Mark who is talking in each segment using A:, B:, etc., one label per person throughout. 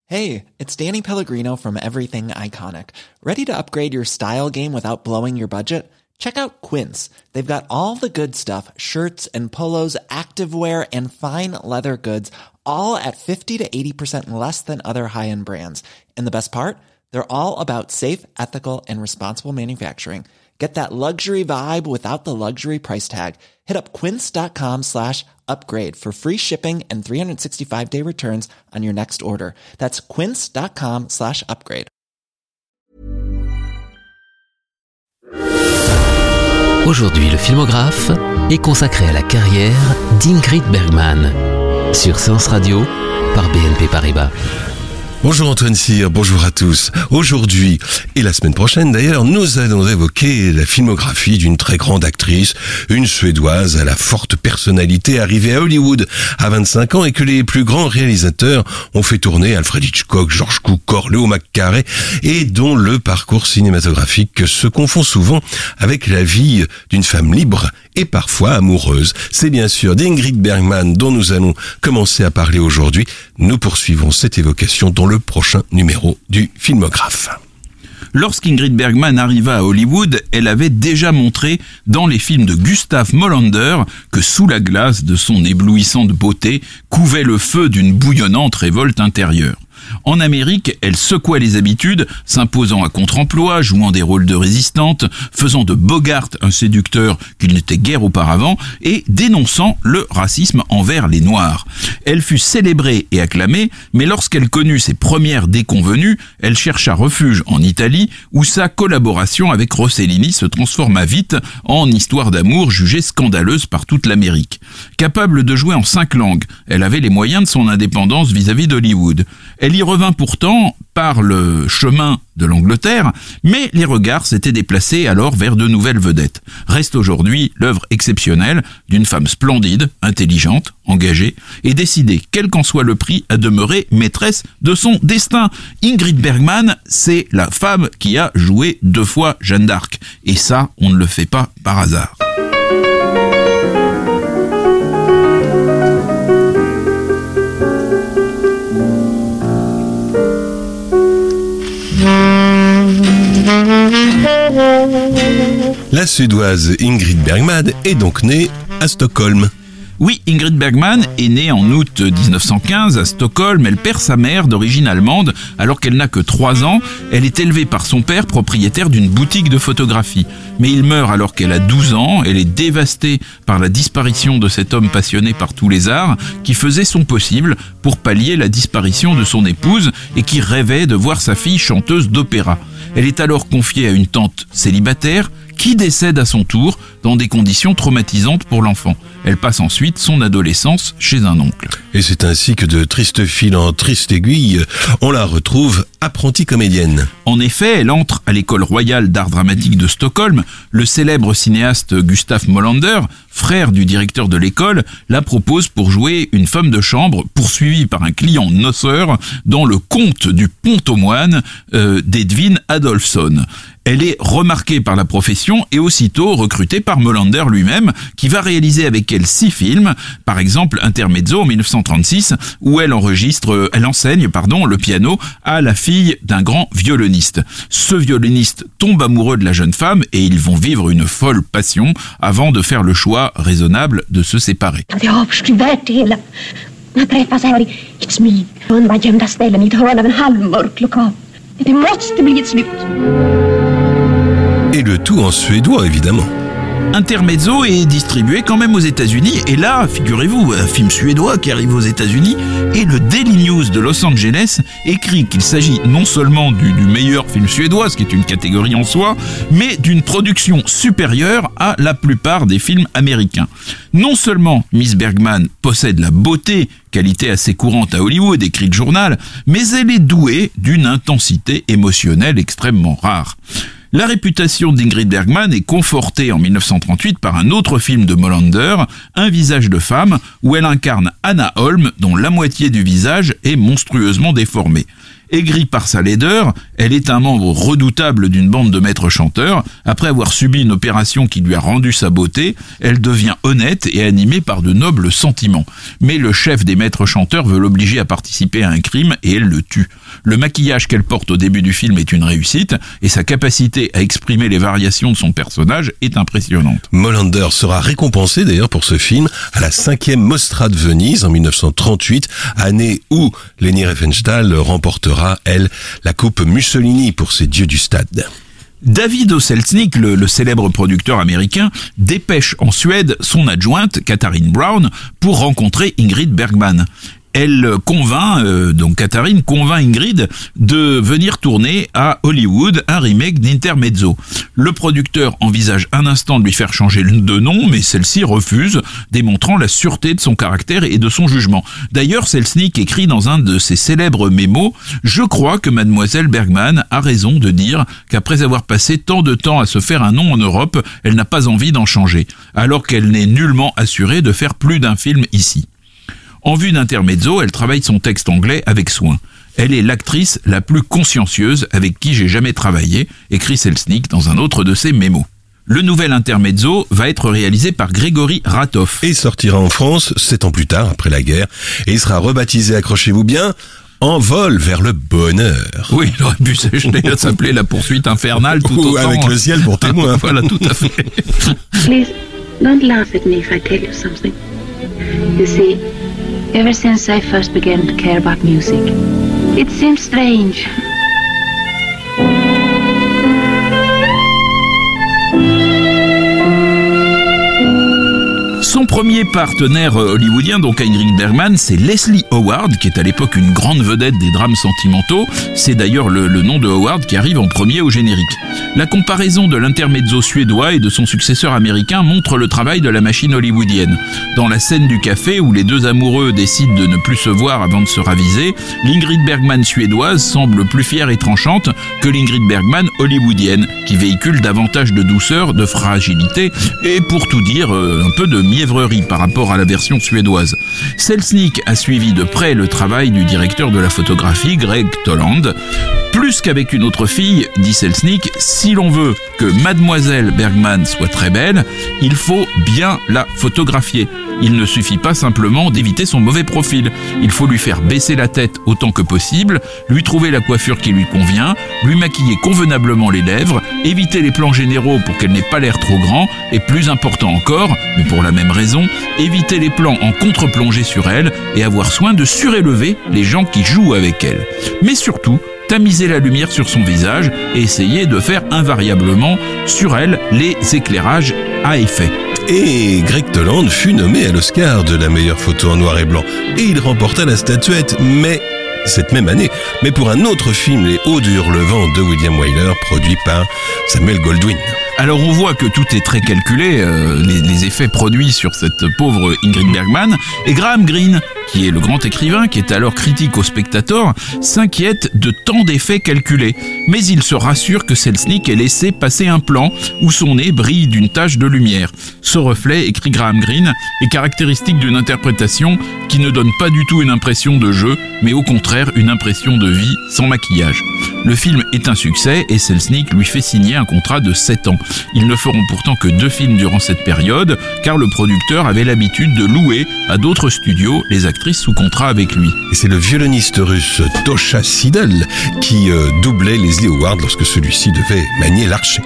A: Hey, it's Danny Pellegrino from Everything Iconic. Ready to upgrade your style game without blowing your budget? Check out Quince. They've got all the good stuff, shirts and polos, activewear, and fine leather goods, all at 50 to 80% less than other high-end brands. And the best part? They're all about safe, ethical, and responsible manufacturing. Get that luxury vibe without the luxury price tag. Hit up quince.com/upgrade for free shipping and 365-day returns on your next order. That's quince.com/upgrade.
B: Aujourd'hui, le filmographe est consacré à la carrière d'Ingrid Bergman sur Séance Radio par BNP Paribas.
C: Bonjour Antoine Cyr, bonjour à tous. Aujourd'hui, et la semaine prochaine d'ailleurs, nous allons évoquer la filmographie d'une très grande actrice, une Suédoise à la forte personnalité arrivée à Hollywood à 25 ans et que les plus grands réalisateurs ont fait tourner, Alfred Hitchcock, George Cukor, Leo McCarey, et dont le parcours cinématographique se confond souvent avec la vie d'une femme libre et parfois amoureuse. C'est bien sûr d'Ingrid Bergman dont nous allons commencer à parler aujourd'hui. Nous poursuivons cette évocation dans le prochain numéro du Filmographe.
D: Lorsqu'Ingrid Bergman arriva à Hollywood, elle avait déjà montré dans les films de Gustav Molander que sous la glace de son éblouissante beauté couvait le feu d'une bouillonnante révolte intérieure. En Amérique, elle secouait les habitudes, s'imposant à contre-emploi, jouant des rôles de résistante, faisant de Bogart un séducteur qu'il n'était guère auparavant et dénonçant le racisme envers les Noirs. Elle fut célébrée et acclamée, mais lorsqu'elle connut ses premières déconvenues, elle chercha refuge en Italie où sa collaboration avec Rossellini se transforma vite en histoire d'amour jugée scandaleuse par toute l'Amérique. Capable de jouer en 5 langues, elle avait les moyens de son indépendance vis-à-vis d'Hollywood. Elle y revint pourtant par le chemin de l'Angleterre, mais les regards s'étaient déplacés alors vers de nouvelles vedettes. Reste aujourd'hui l'œuvre exceptionnelle d'une femme splendide, intelligente, engagée et décidée, quel qu'en soit le prix, à demeurer maîtresse de son destin. Ingrid Bergman, c'est la femme qui a joué 2 fois Jeanne d'Arc. Et ça, on ne le fait pas par hasard.
C: La Suédoise Ingrid Bergman est donc née à Stockholm.
D: Oui, Ingrid Bergman est née en août 1915 à Stockholm. Elle perd sa mère d'origine allemande alors qu'elle n'a que 3 ans. Elle est élevée par son père, propriétaire d'une boutique de photographie. Mais il meurt alors qu'elle a 12 ans. Elle est dévastée par la disparition de cet homme passionné par tous les arts qui faisait son possible pour pallier la disparition de son épouse et qui rêvait de voir sa fille chanteuse d'opéra. Elle est alors confiée à une tante célibataire qui décède à son tour dans des conditions traumatisantes pour l'enfant. Elle passe ensuite son adolescence chez un oncle.
C: Et c'est ainsi que de triste fil en triste aiguille, on la retrouve apprentie comédienne.
D: En effet, elle entre à l'école royale d'art dramatique de Stockholm. Le célèbre cinéaste Gustav Molander, frère du directeur de l'école, la propose pour jouer une femme de chambre poursuivie par un client noceur dans le conte du pont aux moines d'Edwin Adolphson. Elle est remarquée par la profession et aussitôt recrutée par Molander lui-même, qui va réaliser avec elle 6 films, par exemple Intermezzo en 1936, où elle enseigne le piano à la fille d'un grand violoniste. Ce violoniste tombe amoureux de la jeune femme et ils vont vivre une folle passion avant de faire le choix raisonnable de se séparer.
C: Et le tout en suédois, évidemment.
D: Intermezzo est distribué quand même aux États-Unis et là, figurez-vous, un film suédois qui arrive aux États-Unis et le Daily News de Los Angeles écrit qu'il s'agit non seulement du meilleur film suédois, ce qui est une catégorie en soi, mais d'une production supérieure à la plupart des films américains. Non seulement Miss Bergman possède la beauté, qualité assez courante à Hollywood, écrit le journal, mais elle est douée d'une intensité émotionnelle extrêmement rare. La réputation d'Ingrid Bergman est confortée en 1938 par un autre film de Molander, Un visage de femme, où elle incarne Anna Holm, dont la moitié du visage est monstrueusement déformée. Aigrie par sa laideur, elle est un membre redoutable d'une bande de maîtres chanteurs. Après avoir subi une opération qui lui a rendu sa beauté, elle devient honnête et animée par de nobles sentiments. Mais le chef des maîtres chanteurs veut l'obliger à participer à un crime et elle le tue. Le maquillage qu'elle porte au début du film est une réussite et sa capacité à exprimer les variations de son personnage est impressionnante.
C: Molander sera récompensé d'ailleurs pour ce film à la 5e Mostra de Venise en 1938, année où Leni Riefenstahl remportera, elle, la coupe Mussolini pour ses dieux du stade.
D: David O. Selznick, le célèbre producteur américain, dépêche en Suède son adjointe, Katharine Brown, pour rencontrer Ingrid Bergman. Elle Katharine convainc Ingrid de venir tourner à Hollywood un remake d'Intermezzo. Le producteur envisage un instant de lui faire changer de nom, mais celle-ci refuse, démontrant la sûreté de son caractère et de son jugement. D'ailleurs, Selznick écrit dans un de ses célèbres mémos « Je crois que mademoiselle Bergman a raison de dire qu'après avoir passé tant de temps à se faire un nom en Europe, elle n'a pas envie d'en changer, alors qu'elle n'est nullement assurée de faire plus d'un film ici. » En vue d'Intermezzo, elle travaille son texte anglais avec soin. Elle est l'actrice la plus consciencieuse avec qui j'ai jamais travaillé, écrit Selznick dans un autre de ses mémos. Le nouvel Intermezzo va être réalisé par Grégory Ratov.
C: Et sortira en France 7 ans plus tard, après la guerre, et il sera rebaptisé, accrochez-vous bien, En vol vers le bonheur.
D: Oui, il aurait pu s'appeler La poursuite infernale tout
C: ou
D: autant.
C: Avec le ciel pour témoin.
D: Voilà, tout à fait.
E: Please, don't laugh at me if I tell you something. You see, ever since I first began to care about music, it seems strange.
D: Son premier partenaire hollywoodien, donc à Ingrid Bergman, c'est Leslie Howard, qui est à l'époque une grande vedette des drames sentimentaux. C'est d'ailleurs le nom de Howard qui arrive en premier au générique. La comparaison de l'intermezzo suédois et de son successeur américain montre le travail de la machine hollywoodienne. Dans la scène du café où les deux amoureux décident de ne plus se voir avant de se raviser, l'Ingrid Bergman suédoise semble plus fière et tranchante que l'Ingrid Bergman hollywoodienne, qui véhicule davantage de douceur, de fragilité et, pour tout dire, un peu de mièvrerie par rapport à la version suédoise. Selznick a suivi de près le travail du directeur de la photographie, Greg Toland. Plus qu'avec une autre fille, dit Selznick, si l'on veut que mademoiselle Bergman soit très belle, il faut bien la photographier. Il ne suffit pas simplement d'éviter son mauvais profil. Il faut lui faire baisser la tête autant que possible, lui trouver la coiffure qui lui convient, lui maquiller convenablement les lèvres, éviter les plans généraux pour qu'elle n'ait pas l'air trop grand, et plus important encore, mais pour la même raison, éviter les plans en contre-plongée sur elle et avoir soin de surélever les gens qui jouent avec elle. Mais surtout, tamiser la lumière sur son visage et essayer de faire invariablement sur elle les éclairages à effet.
C: Et Greg Toland fut nommé à l'Oscar de la meilleure photo en noir et blanc. Et il remporta la statuette, cette même année, mais pour un autre film, Les Hauts du Hurlevent de William Wyler, produit par Samuel Goldwyn.
D: Alors on voit que tout est très calculé, les effets produits sur cette pauvre Ingrid Bergman, et Graham Greene, qui est le grand écrivain, qui est alors critique au Spectator, s'inquiète de tant d'effets calculés. Mais il se rassure que Selznick ait laissé passer un plan où son nez brille d'une tache de lumière. Ce reflet, écrit Graham Greene, est caractéristique d'une interprétation qui ne donne pas du tout une impression de jeu, mais au contraire une impression de vie sans maquillage. Le film est un succès et Selznick lui fait signer un contrat de 7 ans. Ils ne feront pourtant que 2 films durant cette période, car le producteur avait l'habitude de louer à d'autres studios les actrices sous contrat avec lui.
C: Et c'est le violoniste russe Tosha Sidel qui doublait Leslie Howard lorsque celui-ci devait manier l'archet.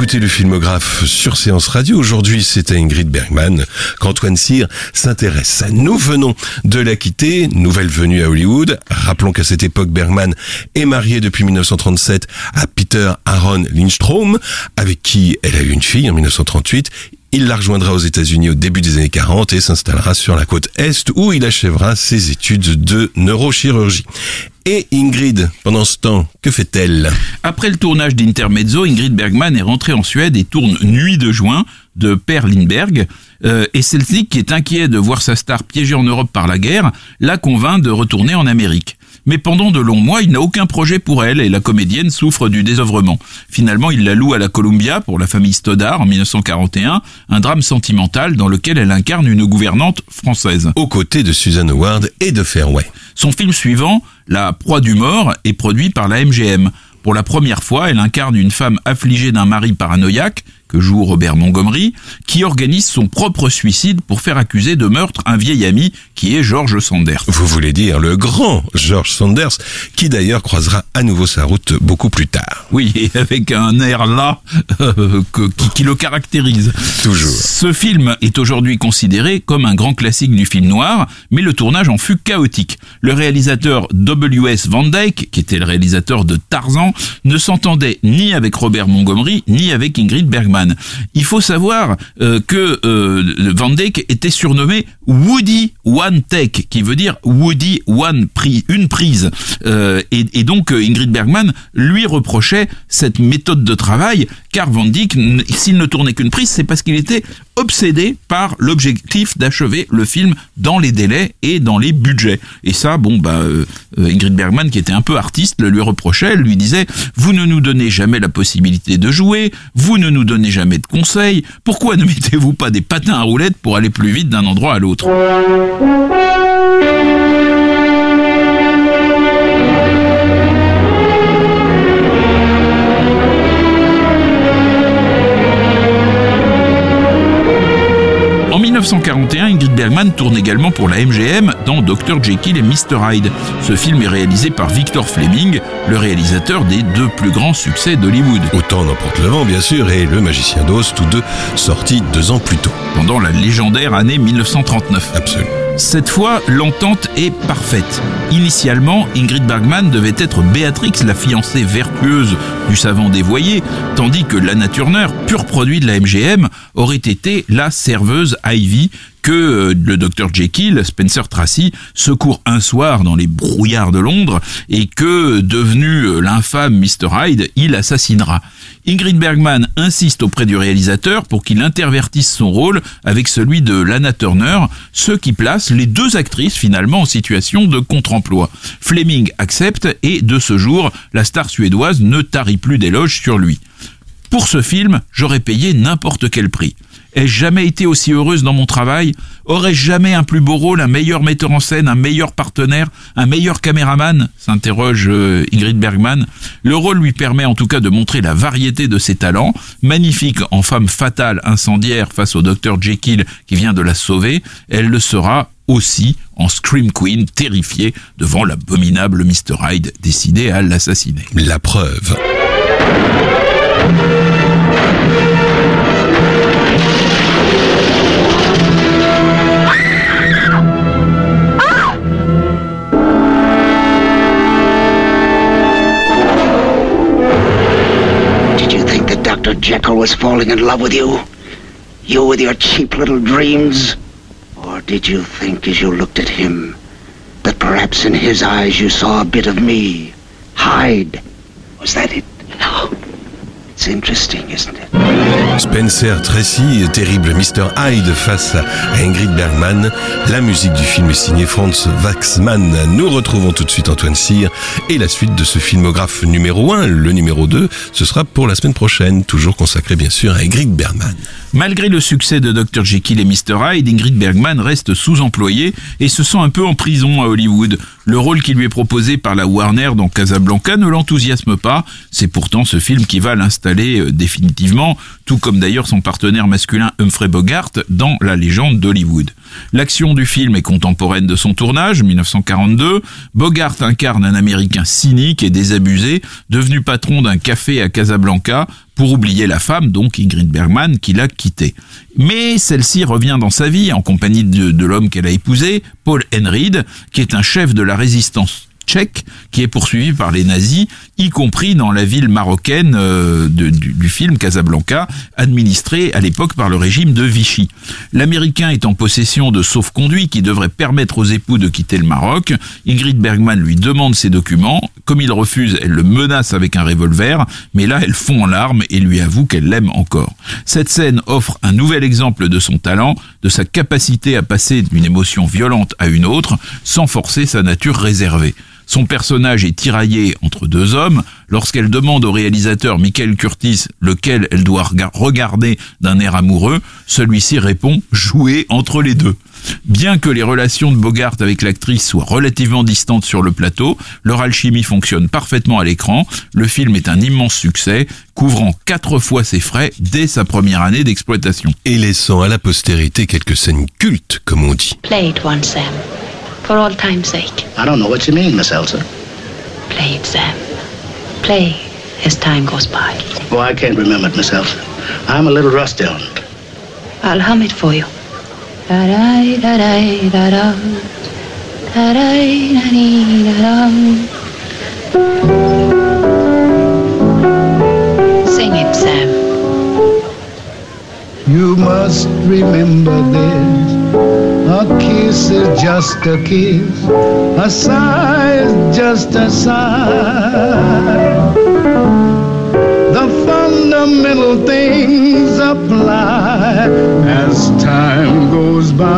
C: écoutez le Filmographe sur Séance Radio. Aujourd'hui, c'est à Ingrid Bergman qu'Antoine Cyr s'intéresse. Nous venons de la quitter, nouvelle venue à Hollywood. Rappelons qu'à cette époque, Bergman est mariée depuis 1937 à Peter Aaron Lindstrom, avec qui elle a eu une fille en 1938. Il la rejoindra aux États-Unis au début des années 40 et s'installera sur la côte Est où il achèvera ses études de neurochirurgie. Et Ingrid, pendant ce temps, que fait-elle ?
D: Après le tournage d'Intermezzo, Ingrid Bergman est rentrée en Suède et tourne Nuit de juin de Per Lindberg. Et Selznick, qui est inquiet de voir sa star piégée en Europe par la guerre, la convainc de retourner en Amérique. Mais pendant de longs mois, il n'a aucun projet pour elle et la comédienne souffre du désœuvrement. Finalement, il la loue à la Columbia pour la famille Stoddard en 1941, un drame sentimental dans lequel elle incarne une gouvernante française.
C: Aux côtés de Susan Howard et de Fairway.
D: Son film suivant, La proie du mort, est produit par la MGM. Pour la première fois, elle incarne une femme affligée d'un mari paranoïaque, que joue Robert Montgomery, qui organise son propre suicide pour faire accuser de meurtre un vieil ami qui est George Sanders.
C: Vous voulez dire le grand George Sanders, qui d'ailleurs croisera à nouveau sa route beaucoup plus tard.
D: Oui, et avec un air là qui le caractérise.
C: Toujours.
D: Ce film est aujourd'hui considéré comme un grand classique du film noir, mais le tournage en fut chaotique. Le réalisateur W.S. Van Dyke, qui était le réalisateur de Tarzan, ne s'entendait ni avec Robert Montgomery, ni avec Ingrid Bergman. Il faut savoir que Van Dyke était surnommé Woody One Take, qui veut dire Woody une prise. Et donc Ingrid Bergman lui reprochait cette méthode de travail, car Van Dyke, s'il ne tournait qu'une prise, c'est parce qu'il était obsédé par l'objectif d'achever le film dans les délais et dans les budgets. Et ça, Ingrid Bergman, qui était un peu artiste, le lui reprochait, elle lui disait « Vous ne nous donnez jamais la possibilité de jouer, vous ne nous donnez jamais de conseils, pourquoi ne mettez-vous pas des patins à roulettes pour aller plus vite d'un endroit à l'autre ?» En 1941, Ingrid Bergman tourne également pour la MGM dans Dr. Jekyll et Mr. Hyde. Ce film est réalisé par Victor Fleming, le réalisateur des deux plus grands succès d'Hollywood.
C: Autant n'emporte le vent, bien sûr, et Le Magicien d'Oz, tous deux sortis 2 ans plus tôt.
D: Pendant la légendaire année 1939.
C: Absolument.
D: Cette fois, l'entente est parfaite. Initialement, Ingrid Bergman devait être Béatrix, la fiancée vertueuse du savant dévoyé, tandis que Lana Turner, pur produit de la MGM, aurait été la serveuse Ivy que le Dr. Jekyll, Spencer Tracy, secourt un soir dans les brouillards de Londres et que, devenu l'infâme Mr. Hyde, il assassinera. Ingrid Bergman insiste auprès du réalisateur pour qu'il intervertisse son rôle avec celui de Lana Turner, ce qui place les deux actrices finalement en situation de contre-emploi. Fleming accepte et de ce jour, la star suédoise ne tarit plus d'éloges sur lui. Pour ce film, j'aurais payé n'importe quel prix. Ai-je jamais été aussi heureuse dans mon travail ? Aurais-je jamais un plus beau rôle, un meilleur metteur en scène, un meilleur partenaire, un meilleur caméraman ? S'interroge Ingrid Bergman. Le rôle lui permet en tout cas de montrer la variété de ses talents. Magnifique en femme fatale, incendiaire face au Dr. Jekyll qui vient de la sauver, elle le sera aussi en Scream Queen, terrifiée devant l'abominable Mr. Hyde décidé à l'assassiner.
C: La preuve.
F: Dr. Jekyll was falling in love with you? You with your cheap little dreams? Or did you think as you looked at him that perhaps in his eyes you saw a bit of me? Hyde. Was that it? No. It's interesting, isn't it?
C: Spencer Tracy, terrible Mr. Hyde face à Ingrid Bergman. La musique du film est signée Franz Waxman. Nous retrouvons tout de suite Antoine Cyr et la suite de ce filmographe numéro 1, le numéro 2, ce sera pour la semaine prochaine, toujours consacré bien sûr à Ingrid Bergman.
D: Malgré le succès de Dr. Jekyll et Mr. Hyde, Ingrid Bergman reste sous-employée et se sent un peu en prison à Hollywood. Le rôle qui lui est proposé par la Warner dans Casablanca ne l'enthousiasme pas. C'est pourtant ce film qui va l'installer définitivement tout comme d'ailleurs son partenaire masculin Humphrey Bogart dans La légende d'Hollywood. L'action du film est contemporaine de son tournage, 1942. Bogart incarne un Américain cynique et désabusé, devenu patron d'un café à Casablanca, pour oublier la femme, donc Ingrid Bergman, qui l'a quitté. Mais celle-ci revient dans sa vie en compagnie de l'homme qu'elle a épousé, Paul Henreid, qui est un chef de la résistance tchèque, qui est poursuivi par les nazis, y compris dans la ville marocaine du film Casablanca, administrée à l'époque par le régime de Vichy. L'Américain est en possession de sauf-conduits qui devraient permettre aux époux de quitter le Maroc. Ingrid Bergman lui demande ses documents. Comme il refuse, elle le menace avec un revolver, mais là elle fond en larmes et lui avoue qu'elle l'aime encore. Cette scène offre un nouvel exemple de son talent, de sa capacité à passer d'une émotion violente à une autre, sans forcer sa nature réservée. Son personnage est tiraillé entre deux hommes. Lorsqu'elle demande au réalisateur Michael Curtiz lequel elle doit regarder d'un air amoureux, celui-ci répond « jouer entre les deux ». Bien que les relations de Bogart avec l'actrice soient relativement distantes sur le plateau, leur alchimie fonctionne parfaitement à l'écran. Le film est un immense succès, couvrant 4 fois ses frais dès sa première année d'exploitation.
C: Et laissant à la postérité quelques scènes cultes, comme on dit.
E: Play it once, Sam. For all time's sake.
F: I don't know what you mean, Miss Elsa.
E: Play it, Sam. Play as time goes by.
F: Oh, I can't remember it, Miss Elsa. I'm a little rusty on it.
E: I'll hum it for you. Da-da-da-da-da-da. Da-da-da-da-da-da. Sing it, Sam.
G: You must remember this. A kiss is just a kiss. A sigh is just a sigh. The fundamental things apply as time goes by.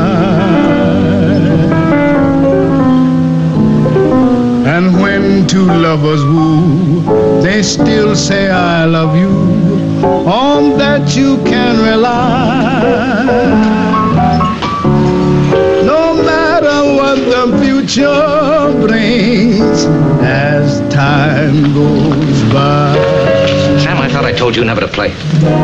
G: And when two lovers woo, they still say I love you. On that you can rely. No matter what the future brings as time goes by.
F: Sam, I thought I told you never to play.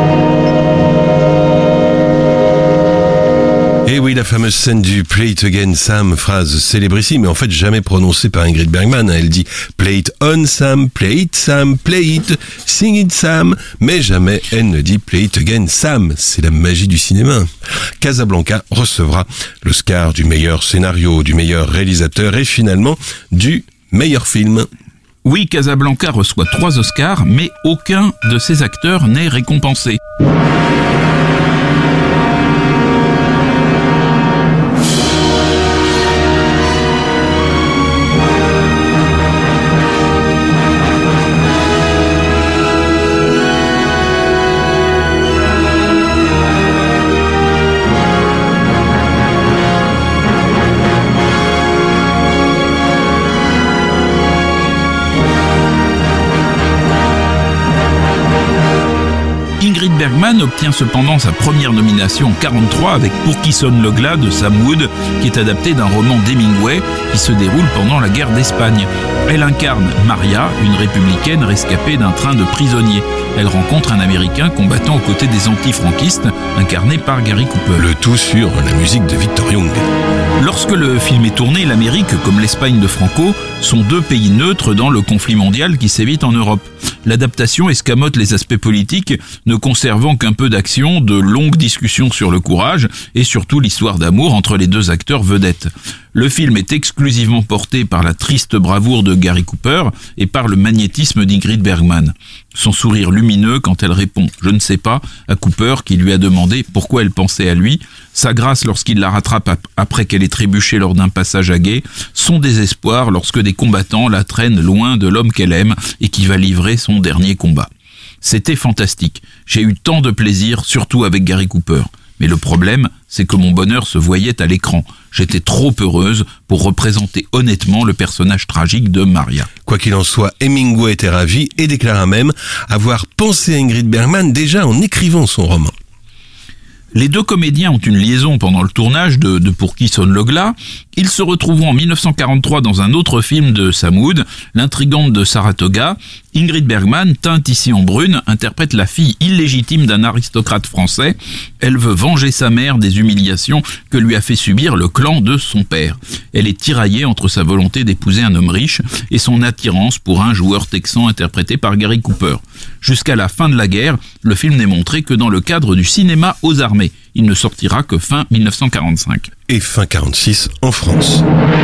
C: Et oui, la fameuse scène du Play it again, Sam, phrase célébrissime, mais en fait jamais prononcée par Ingrid Bergman. Elle dit Play it on, Sam, play it, sing it, Sam, mais jamais elle ne dit Play it again, Sam. C'est la magie du cinéma. Casablanca recevra l'Oscar du meilleur scénario, du meilleur réalisateur et finalement du meilleur film.
D: Oui, Casablanca reçoit 3 Oscars, mais aucun de ses acteurs n'est récompensé. Ingrid Bergman obtient cependant sa première nomination en 1943 avec Pour qui sonne le glas de Sam Wood, qui est adapté d'un roman d'Hemingway qui se déroule pendant la guerre d'Espagne. Elle incarne Maria, une républicaine rescapée d'un train de prisonniers. Elle rencontre un Américain combattant aux côtés des antifranquistes, incarné par Gary Cooper.
C: Le tout sur la musique de Victor Young.
D: Lorsque le film est tourné, l'Amérique, comme l'Espagne de Franco, sont 2 pays neutres dans le conflit mondial qui sévit en Europe. L'adaptation escamote les aspects politiques, ne conservant qu'un peu d'action, de longues discussions sur le courage et surtout l'histoire d'amour entre les 2 acteurs vedettes. Le film est exclusivement porté par la triste bravoure de Gary Cooper et par le magnétisme d'Ingrid Bergman. Son sourire lumineux quand elle répond « je ne sais pas » à Cooper qui lui a demandé pourquoi elle pensait à lui, sa grâce lorsqu'il la rattrape après qu'elle ait trébuché lors d'un passage à gué, son désespoir lorsque des combattants la traînent loin de l'homme qu'elle aime et qui va livrer son dernier combat. C'était fantastique. J'ai eu tant de plaisir, surtout avec Gary Cooper. Mais le problème, c'est que mon bonheur se voyait à l'écran. J'étais trop heureuse pour représenter honnêtement le personnage tragique de Maria.
C: Quoi qu'il en soit, Hemingway était ravi et déclara même avoir pensé à Ingrid Bergman déjà en écrivant son roman.
D: Les deux comédiens ont une liaison pendant le tournage de Pour qui sonne le glas. Ils se retrouveront en 1943 dans un autre film de Sam Wood, L'intrigante de Saratoga. Ingrid Bergman, teinte ici en brune, interprète la fille illégitime d'un aristocrate français. Elle veut venger sa mère des humiliations que lui a fait subir le clan de son père. Elle est tiraillée entre sa volonté d'épouser un homme riche et son attirance pour un joueur texan interprété par Gary Cooper. Jusqu'à la fin de la guerre, le film n'est montré que dans le cadre du cinéma aux armées. Il ne sortira que fin 1945.
C: Et fin 46 en France.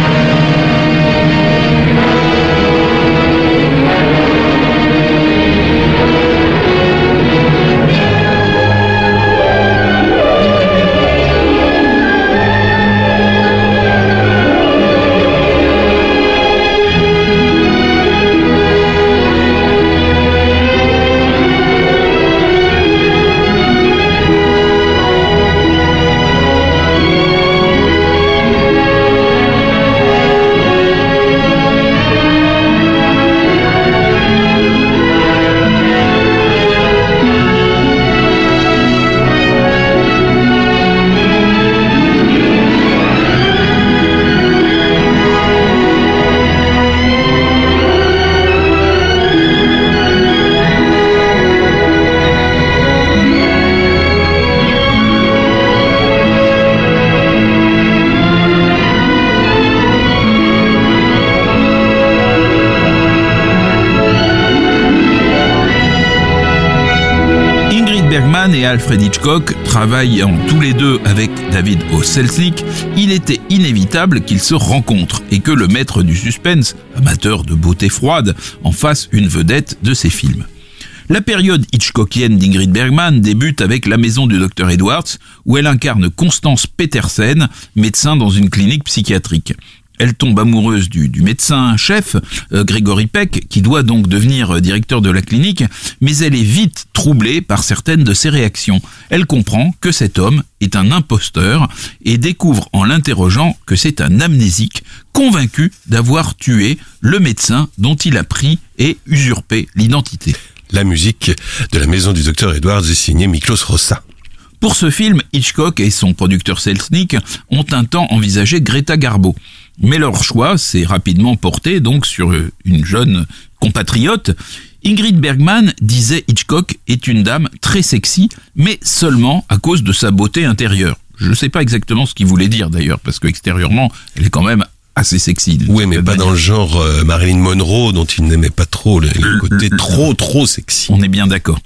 D: Et Alfred Hitchcock travaillant tous les deux avec David O. Selznick, il était inévitable qu'ils se rencontrent et que le maître du suspense, amateur de beauté froide, en fasse une vedette de ses films. La période hitchcockienne d'Ingrid Bergman débute avec La maison du Dr Edwards, où elle incarne Constance Petersen, médecin dans une clinique psychiatrique. Elle tombe amoureuse du médecin-chef, Gregory Peck, qui doit donc devenir directeur de la clinique, mais elle est vite troublée par certaines de ses réactions. Elle comprend que cet homme est un imposteur et découvre en l'interrogeant que c'est un amnésique, convaincu d'avoir tué le médecin dont il a pris et usurpé l'identité.
C: La musique de La maison du Dr Edwards est signée Miklos Rosa.
D: Pour ce film, Hitchcock et son producteur Selznick ont un temps envisagé Greta Garbo. Mais leur choix s'est rapidement porté donc sur une jeune compatriote. Ingrid Bergman, disait Hitchcock, est une dame très sexy, mais seulement à cause de sa beauté intérieure. Je ne sais pas exactement ce qu'il voulait dire d'ailleurs, parce qu'extérieurement, elle est quand même assez sexy.
C: Oui, mais pas dans le genre Marilyn Monroe, dont il n'aimait pas trop le côté trop sexy.
D: On est bien d'accord.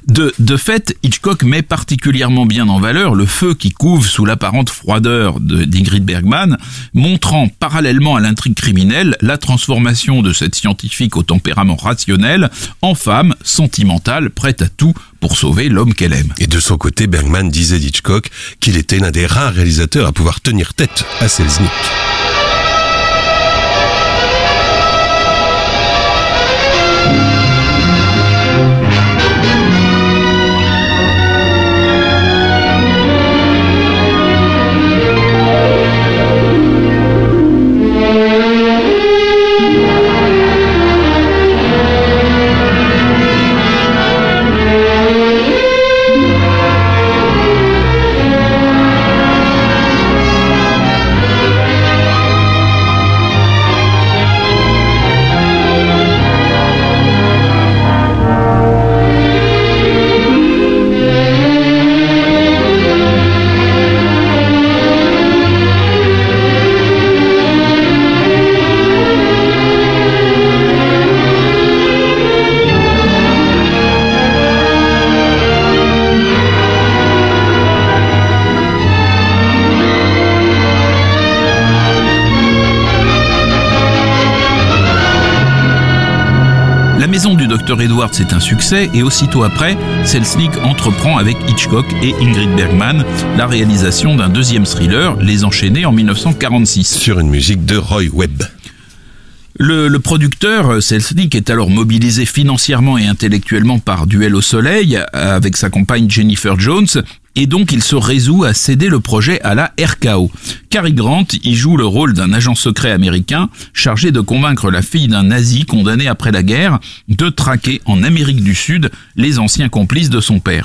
D: De fait, Hitchcock met particulièrement bien en valeur le feu qui couve sous l'apparente froideur d'Ingrid Bergman, montrant parallèlement à l'intrigue criminelle la transformation de cette scientifique au tempérament rationnel en femme sentimentale, prête à tout pour sauver l'homme qu'elle aime.
C: Et de son côté, Bergman disait d'Hitchcock qu'il était l'un des rares réalisateurs à pouvoir tenir tête à Selznick.
D: La maison du Dr Edwards est un succès et aussitôt après, Selznick entreprend avec Hitchcock et Ingrid Bergman la réalisation d'un deuxième thriller, Les Enchaînés, en 1946.
C: Sur une musique de Roy Webb.
D: Le producteur, Selznick, est alors mobilisé financièrement et intellectuellement par Duel au soleil avec sa compagne Jennifer Jones, et donc il se résout à céder le projet à la RKO. Cary Grant y joue le rôle d'un agent secret américain chargé de convaincre la fille d'un nazi condamné après la guerre de traquer en Amérique du Sud les anciens complices de son père.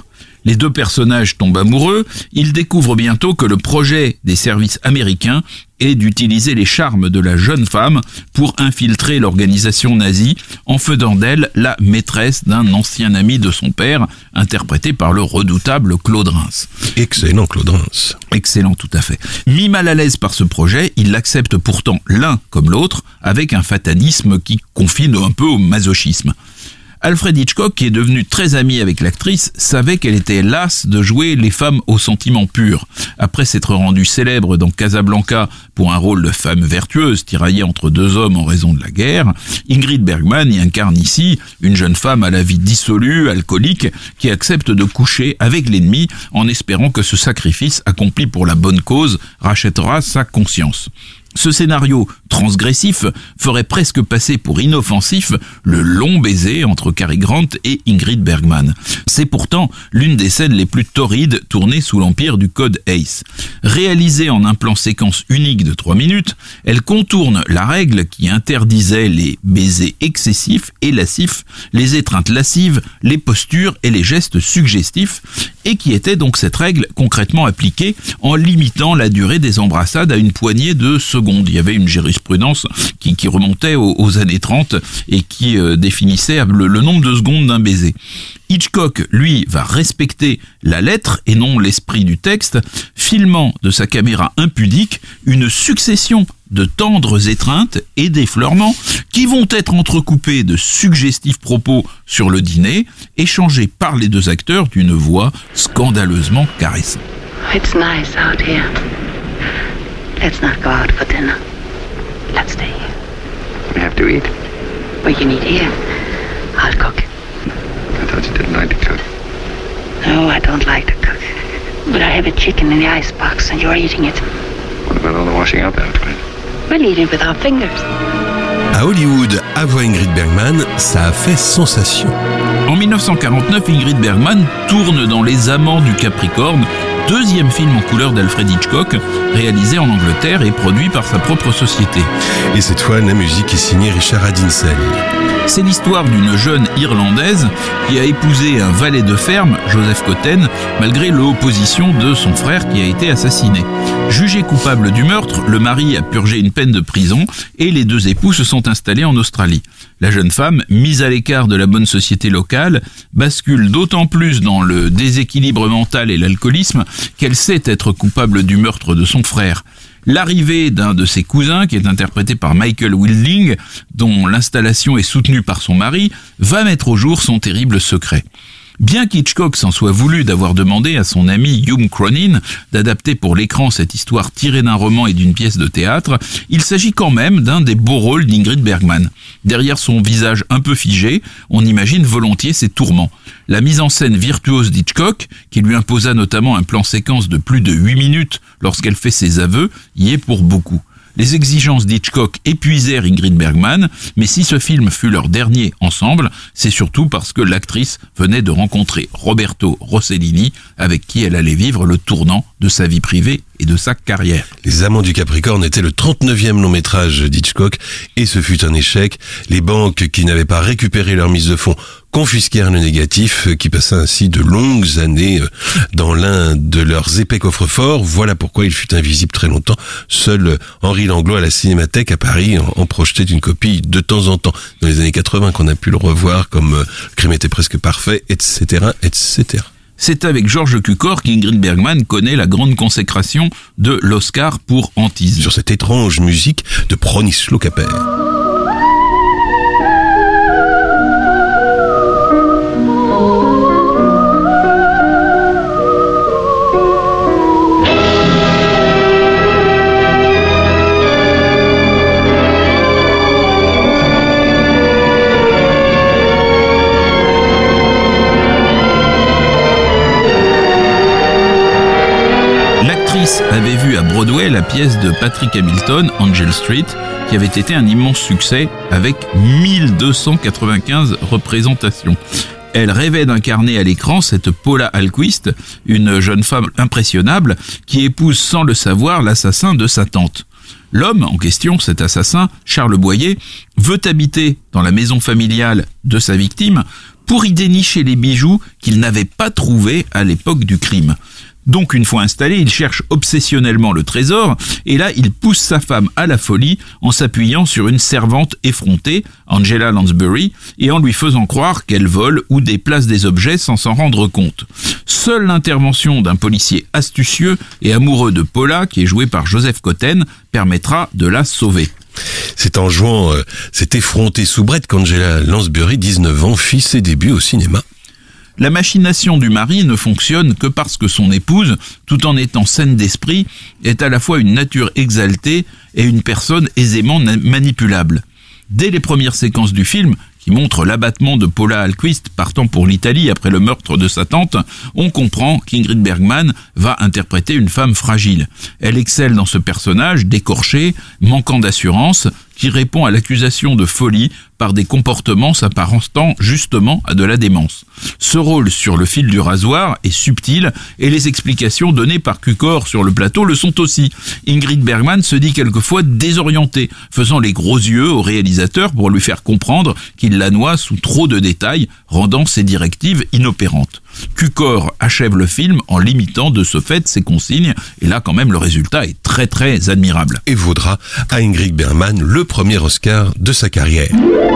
D: Les deux personnages tombent amoureux, ils découvrent bientôt que le projet des services américains est d'utiliser les charmes de la jeune femme pour infiltrer l'organisation nazie en faisant d'elle la maîtresse d'un ancien ami de son père, interprété par le redoutable Claude Rains.
C: Excellent Claude Rains.
D: Excellent, tout à fait. Mis mal à l'aise par ce projet, il l'accepte pourtant l'un comme l'autre, avec un fatalisme qui confine un peu au masochisme. Alfred Hitchcock, qui est devenu très ami avec l'actrice, savait qu'elle était lasse de jouer les femmes aux sentiments purs. Après s'être rendue célèbre dans Casablanca pour un rôle de femme vertueuse tiraillée entre deux hommes en raison de la guerre, Ingrid Bergman y incarne ici une jeune femme à la vie dissolue, alcoolique, qui accepte de coucher avec l'ennemi en espérant que ce sacrifice accompli pour la bonne cause rachètera sa conscience. Ce scénario transgressif ferait presque passer pour inoffensif le long baiser entre Cary Grant et Ingrid Bergman. C'est pourtant l'une des scènes les plus torrides tournées sous l'empire du code Hays. Réalisée en un plan séquence unique de 3 minutes, elle contourne la règle qui interdisait les baisers excessifs et lascifs, les étreintes lascives, les postures et les gestes suggestifs, et qui était donc cette règle concrètement appliquée en limitant la durée des embrassades à une poignée de secondes. Il y avait une jurisprudence qui remontait aux années 30 et qui définissait le nombre de secondes d'un baiser. Hitchcock, lui, va respecter la lettre et non l'esprit du texte, filmant de sa caméra impudique une succession de tendres étreintes et d'effleurements qui vont être entrecoupés de suggestifs propos sur le dîner, échangés par les deux acteurs d'une voix scandaleusement caressante.
E: It's nice out here. Let's not go out for dinner. Let's stay here.
H: We have to eat.
E: Well, you need here. I'll cook.
H: I thought you didn't like to cook.
E: No, I don't like to cook. But I have a chicken in the icebox and you're eating it.
H: What about all the washing up after it?
E: We'll eat it with our fingers.
C: À Hollywood, avoir Ingrid Bergman, ça a fait sensation.
D: En 1949, Ingrid Bergman tourne dans Les Amants du Capricorne, deuxième film en couleur d'Alfred Hitchcock, réalisé en Angleterre et produit par sa propre société.
C: Et cette fois, la musique est signée Richard Adinson.
D: C'est l'histoire d'une jeune Irlandaise qui a épousé un valet de ferme, Joseph Cotten, malgré l'opposition de son frère qui a été assassiné. Jugé coupable du meurtre, le mari a purgé une peine de prison et les deux époux se sont installés en Australie. La jeune femme, mise à l'écart de la bonne société locale, bascule d'autant plus dans le déséquilibre mental et l'alcoolisme qu'elle sait être coupable du meurtre de son frère. L'arrivée d'un de ses cousins, qui est interprété par Michael Wilding, dont l'installation est soutenue par son mari, va mettre au jour son terrible secret. Bien qu'Hitchcock s'en soit voulu d'avoir demandé à son ami Hume Cronyn d'adapter pour l'écran cette histoire tirée d'un roman et d'une pièce de théâtre, il s'agit quand même d'un des beaux rôles d'Ingrid Bergman. Derrière son visage un peu figé, on imagine volontiers ses tourments. La mise en scène virtuose d'Hitchcock, qui lui imposa notamment un plan séquence de plus de 8 minutes lorsqu'elle fait ses aveux, y est pour beaucoup. Les exigences d'Hitchcock épuisèrent Ingrid Bergman, mais si ce film fut leur dernier ensemble, c'est surtout parce que l'actrice venait de rencontrer Roberto Rossellini, avec qui elle allait vivre le tournant de sa vie privée et de sa carrière.
C: Les Amants du Capricorne était le 39e long métrage d'Hitchcock et ce fut un échec. Les banques qui n'avaient pas récupéré leur mise de fonds confisquèrent le négatif qui passa ainsi de longues années dans l'un de leurs épais coffres-forts. Voilà pourquoi il fut invisible très longtemps. Seul Henri Langlois à la Cinémathèque à Paris en projetait une copie de temps en temps. Dans les années 80 qu'on a pu le revoir comme Le crime était presque parfait, etc., etc.
D: C'est avec George Cukor qu'Ingrid Bergman connaît la grande consécration de l'Oscar pour Antise.
C: Sur cette étrange musique de Bronisław Kapell.
D: Avait vu à Broadway la pièce de Patrick Hamilton, Angel Street, qui avait été un immense succès avec 1295 représentations. Elle rêvait d'incarner à l'écran cette Paula Alquist, une jeune femme impressionnable qui épouse sans le savoir l'assassin de sa tante. L'homme en question, cet assassin, Charles Boyer, veut habiter dans la maison familiale de sa victime pour y dénicher les bijoux qu'il n'avait pas trouvés à l'époque du crime. Donc une fois installé, il cherche obsessionnellement le trésor, et là il pousse sa femme à la folie en s'appuyant sur une servante effrontée, Angela Lansbury, et en lui faisant croire qu'elle vole ou déplace des objets sans s'en rendre compte. Seule l'intervention d'un policier astucieux et amoureux de Paula, qui est joué par Joseph Cotten, permettra de la sauver.
C: C'est en jouant cet effronté soubrette qu'Angela Lansbury, 19 ans, fit ses débuts au cinéma.
D: La machination du mari ne fonctionne que parce que son épouse, tout en étant saine d'esprit, est à la fois une nature exaltée et une personne aisément manipulable. Dès les premières séquences du film, qui montrent l'abattement de Paula Ahlqvist partant pour l'Italie après le meurtre de sa tante, on comprend qu'Ingrid Bergman va interpréter une femme fragile. Elle excelle dans ce personnage décorché, manquant d'assurance, qui répond à l'accusation de folie par des comportements s'apparentant justement à de la démence. Ce rôle sur le fil du rasoir est subtil et les explications données par Cukor sur le plateau le sont aussi. Ingrid Bergman se dit quelquefois désorientée, faisant les gros yeux au réalisateur pour lui faire comprendre qu'il la noie sous trop de détails, rendant ses directives inopérantes. Cukor achève le film en limitant de ce fait ses consignes, et là quand même le résultat est très très admirable.
C: Et vaudra à Ingrid Bergman le premier Oscar de sa carrière.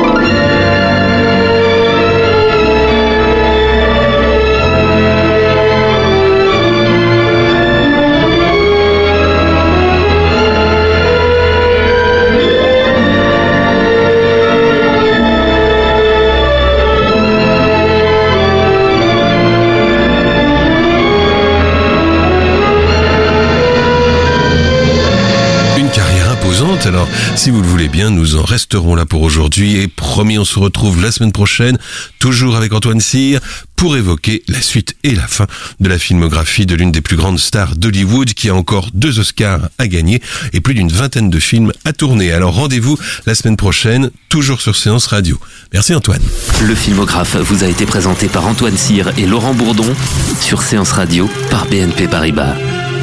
C: Alors, si vous le voulez bien, nous en resterons là pour aujourd'hui et promis, on se retrouve la semaine prochaine, toujours avec Antoine Cyr, pour évoquer la suite et la fin de la filmographie de l'une des plus grandes stars d'Hollywood qui a encore 2 Oscars à gagner et plus d'une vingtaine de films à tourner. Alors rendez-vous la semaine prochaine, toujours sur Séance Radio. Merci Antoine.
B: Le Filmographe vous a été présenté par Antoine Cyr et Laurent Bourdon sur Séance Radio par BNP Paribas.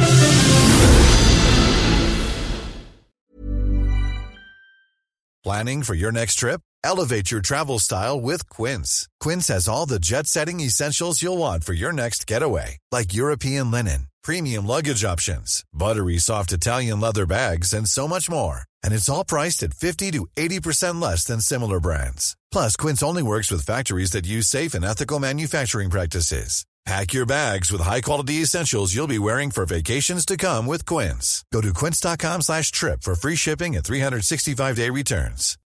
I: Planning for your next trip? Elevate your travel style with Quince. Quince has all the jet-setting essentials you'll want for your next getaway, like European linen, premium luggage options, buttery soft Italian leather bags, and so much more. And it's all priced at 50 to 80% less than similar brands. Plus, Quince only works with factories that use safe and ethical manufacturing practices. Pack your bags with high-quality essentials you'll be wearing for vacations to come with Quince. Go to quince.com/trip for free shipping and 365-day returns.